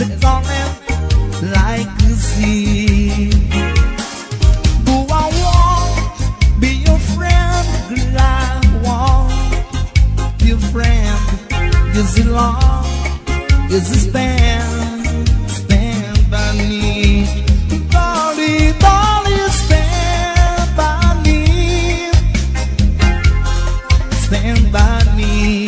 is a calling like the sea. Do I want be your friend? Girl, I want be your friend. Is it long? Is it stand by me? Dolly, Dolly, stand by me. Stand by me.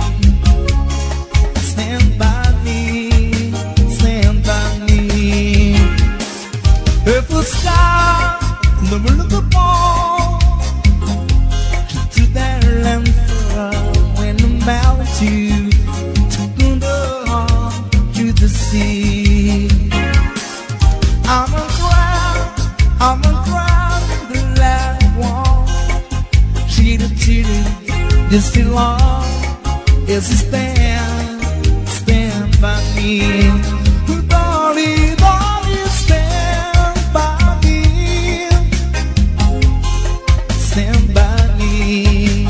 Stand by me. Stand by me. If the sky never look upon to that land when the mountain to the sea. I'm a crowd, the last one. Cheated, this too long. Is a stand by me. Dolly, Dolly, stand by me. Stand by me.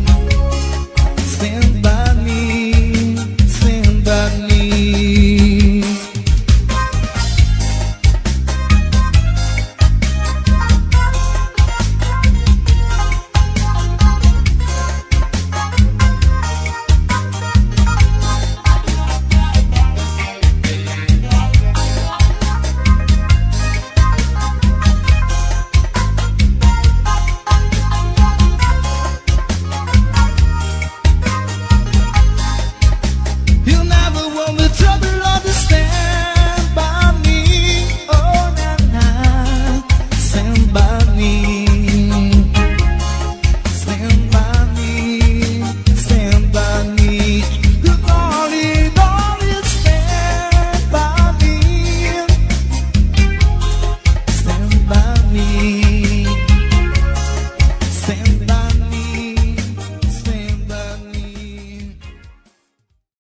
Stand by me. Stand by me. You know